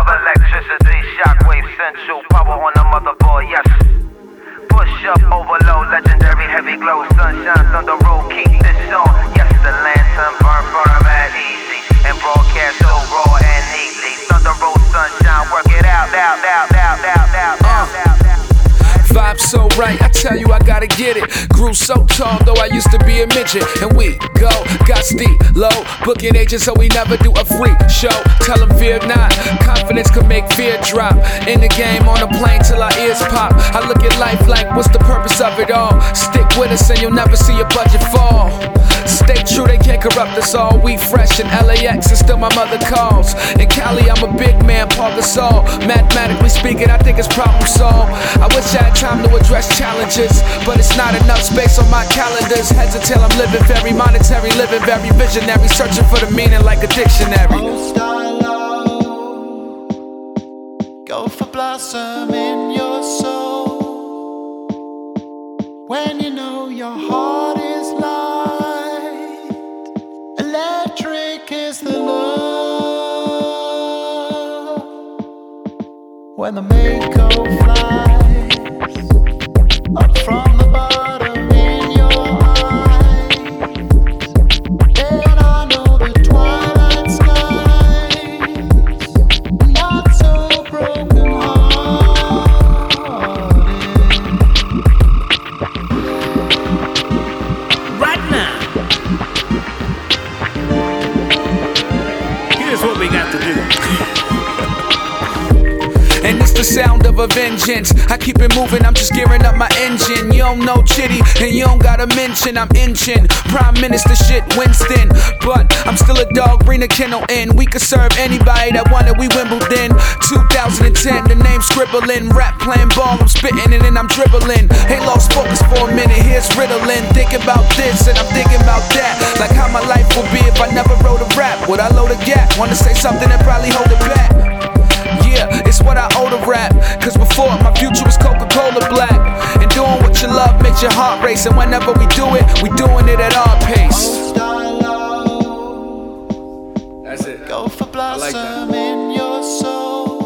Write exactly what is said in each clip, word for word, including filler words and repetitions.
of electricity, shockwave central, power on the motherboard, yes. Push up, overload, legendary heavy glow, sunshine, thunder roll, keep this on. Yes, the lantern burn, burn mad easy, and broadcast so raw and neatly. Thunder roll, sunshine, work it out, out, out, out, out, out, out, out. Vibe so right, I tell you I gotta get it. Grew so tall, though I used to be a midget. And we go, got steep, low, booking agents, so we never do a free show. Tell them fear not, confidence can make fear drop. In the game, on the plane till our ears pop. I look at life like, what's the purpose of it all? Stick with us and you'll never see your budget fall. Stay true, they can't corrupt us all. We fresh in L A X and still my mother calls. In Cali, I'm a big man, Paul Gasol. Mathematically speaking, I think it's problem solved. I wish I had time to address challenges, but it's not enough space on my calendars. Heads until I'm living very monetary, living very visionary, searching for the meaning like a dictionary. Oh, star low, go for blossom in your soul. When you know your heart is light, electric is the love. When the Mako flies up from the bottom in your eyes, then I know the twilight skies not so broken hearted. Right now, here's what we got to do. And it's the sound of a vengeance. I keep it moving, I'm just gearing up my engine. You don't know Chitty, and you don't gotta mention I'm inching Prime Minister shit, Winston. But I'm still a dog, bring the kennel in. We could serve anybody that wanted, we Wimbledon. two thousand ten, the name scribbling. Rap playing ball, I'm spitting and then I'm dribbling. Ain't lost focus for a minute, here's riddling. Thinking about this and I'm thinking about that. Like how my life would be if I never wrote a rap. Would I load a gap? Wanna say something and probably hold it back. Yeah, it's what I owe to rap. Cause before, my future was Coca-Cola black. And doing what you love makes your heart race. And whenever we do it, we doing it at our pace. Oh, star low, That's it. go for blossom like that. in your soul.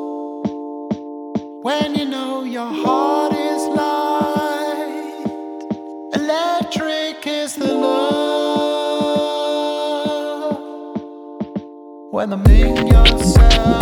When you know your heart is light, electric is the love. When the make yourself